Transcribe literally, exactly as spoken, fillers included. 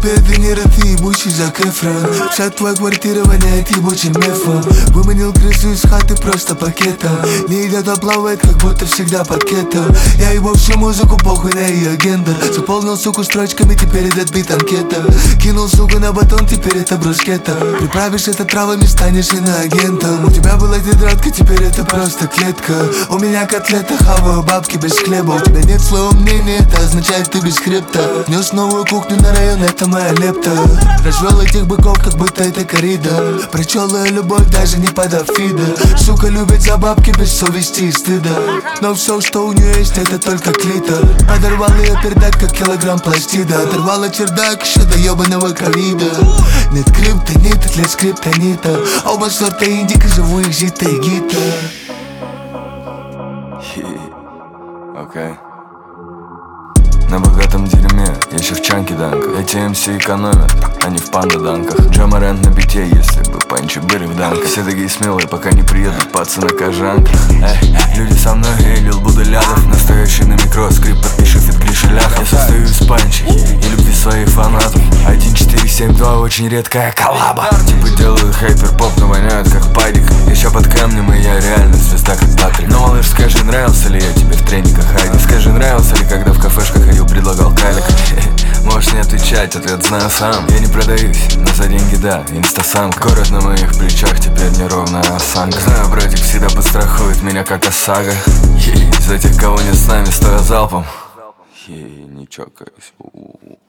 Теперь Де Ниро, ты ебучий Зак Эфрон. Вся твоя квартира воняет ебучим мефом. Выманил крысу из хаты просто пакетом. Не идет, а плавает, как будто всегда под кетом. Я ебу всю музыку, похуй на ее гендер. Заполнил, суку, строчками, теперь этот бит анкета. Кинул, сука, на батон, теперь это брускета. Приправишь это травами, станешь иноагентом. У тебя была тетрадка, теперь это просто клетка. У меня котлета, хаваю бабки без хлеба. У тебя нет своего мнения, это означает, ты без хребта. Внес новую кухню на район, это моя лепта. Развел этих быков, как будто это коррида. Прочелая любовь, даже не подав фида. Сука любит за бабки без совести и стыда. Но все, что у нее есть, это только клитор. Подорвал ее пердак, как килограмм пластида. Оторвала чердак еще до ебаного ковида. Нет криптонита для скриптонита. Оба сорта индика, живу их жита и гита. Окей. На богатом дерьме, еще в чанке данка. Эти эм си экономят, они в панда данках. Джамарент на бите, если бы панчи были в данках. Все такие смелые, пока не приедут пацы на кожанках. Эй, люди со мной, эй, Лил Будулядов. Настоящий на микро, скрип, подпиши фит Криши Ляхов. Я состою из панчей и любви своих фанатов. Один четыре семь два очень редкая коллаба. Типа делаю хайпер-поп, но воняют как падик. Я ща под камнем, и я реально звезда как Патрик. Но малыш, скажи, нравился ли я тебе в трениках Хайди? Скажи, нравился ли, когда в кафешках ходил, предлагал калик? Можешь не отвечать, ответ знаю сам. Я не продаюсь, но за деньги да, инстасамка. Город на моих плечах, теперь неровная осанка. Знаю, братик всегда подстрахует меня, как ОСАГО. Ей, за тех, кого не с нами, стоя залпом. Ей, не чокаюсь.